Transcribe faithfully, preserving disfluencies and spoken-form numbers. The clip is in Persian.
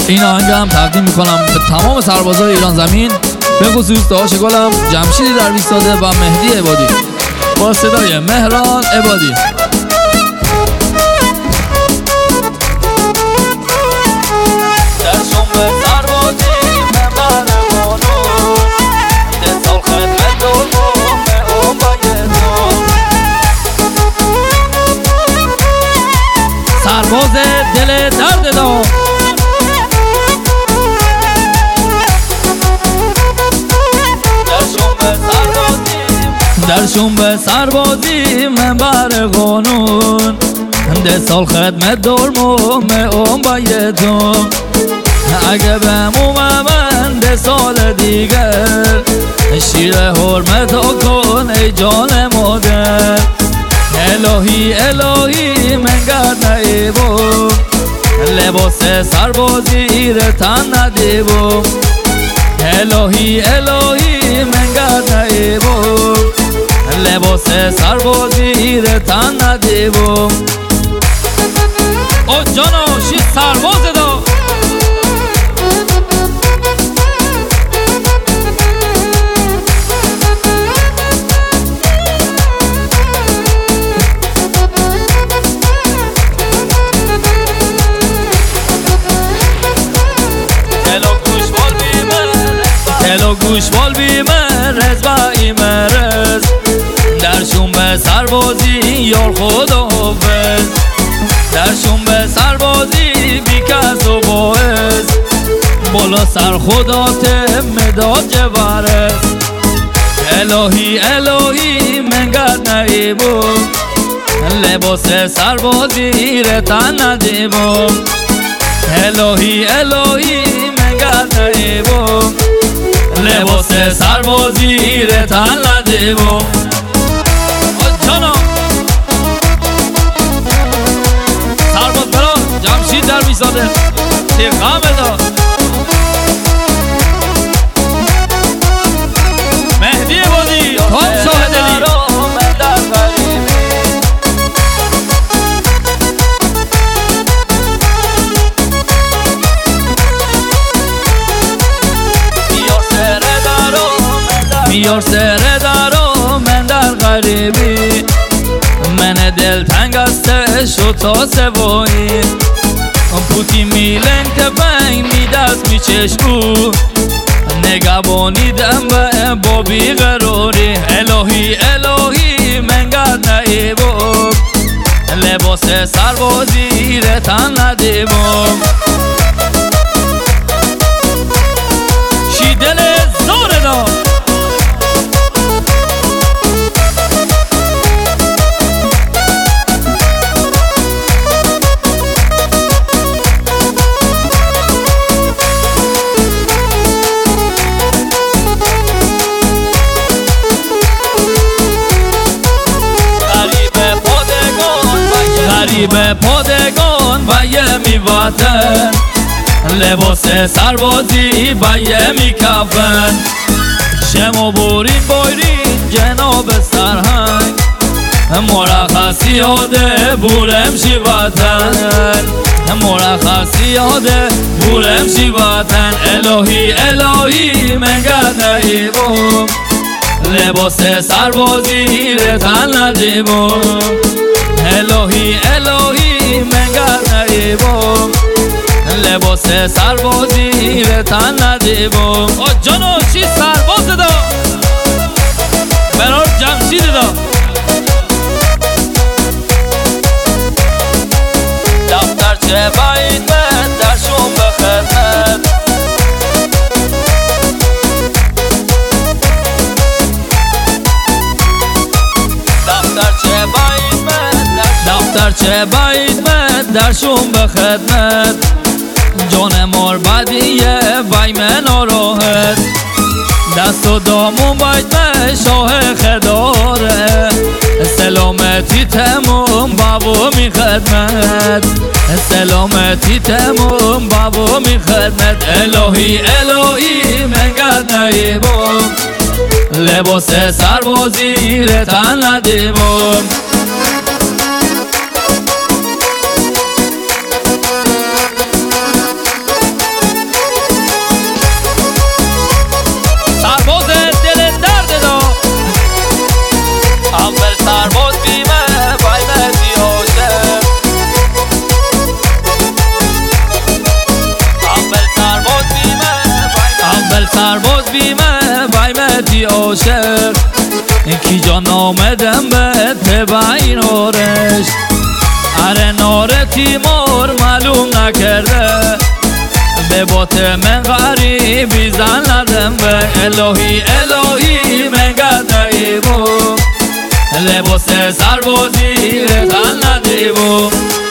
این آهنگم تقدیم میکنم به تمام سربازای ایران زمین، به خصوص داش گلم، جمشید درویش‌زاده و مهدی عبادی با صدای مهران عبادی. سرباز دل درد دار، در شنبه سربازی منبر قانون، ده سال خدمت دارم اون بایدون. اگه بمومم من ده سال دیگر، شیر حرمت کن ای جان مادر. الهی الهی من گرد نایبم، لباس سربازی رو تن ندیبم. الهی الهی من گرد نایبم، لباس سربازی رو تن ندیبم. او جانا شی سرباز دا دلو گوشوال بی مرز با ای مرز، در شنبه سربازی یار خدا حافظ. در شنبه سربازی بی کس و باعث، بالا سر خدا مداد جوارس. الهی الهی من گرد نایبم، لباس سربازی رو تن ندیبم. الهی الهی من گرد نایبم، لباس سربازی رو تن ندیبم. جانا سرباز برا جمشید درویش‌زاده تیغام دا مهدی عبادی تام شاهدلی. میار سر دارو من در غریبی، من دل تنگ است شو تا سوایی. پوتی میلن که بین می دست می چشمو، نگبانیدم به با بیقراری. الهی الهی من گرد نایبم، لباس سربازی رو تن ندیبم. شی دل زور دا غریب پادگان و یه می وطن، لباس سربازی و یه می کفن. شما بورین بایرین جناب سرهنگ، مرخصی یاده بورم شی وطن. مرخصی یاده بورم شی وطن. الهی الهی من گرد نایبم، لباس سربازی رو تن ندیبم. الهی الهی من گرد نایبم، لباس سربازی رو تن ندیبم. جانا چی سرباز دا برار جمشید دا دفترچه باید من در شنبه خدمت. دفترچه باید من دفترچه باید من در شنبه خدمت. جان مار بدیه وای من ناراحت، دست و دامون باید من شاه خداره. سلامتی تموم بابو می خدمت، سلامتی تموم بابو می خدمت. الهی الهی من گرد نایبم، لباس سربازی رو تن ندیبم. کی جان آمدم به تبع این آرش اره نار تیمور معلوم نکرده به بات من غریبی زن ندم به الهی الهی من گدهی بو لباس سربازی تن ندی بو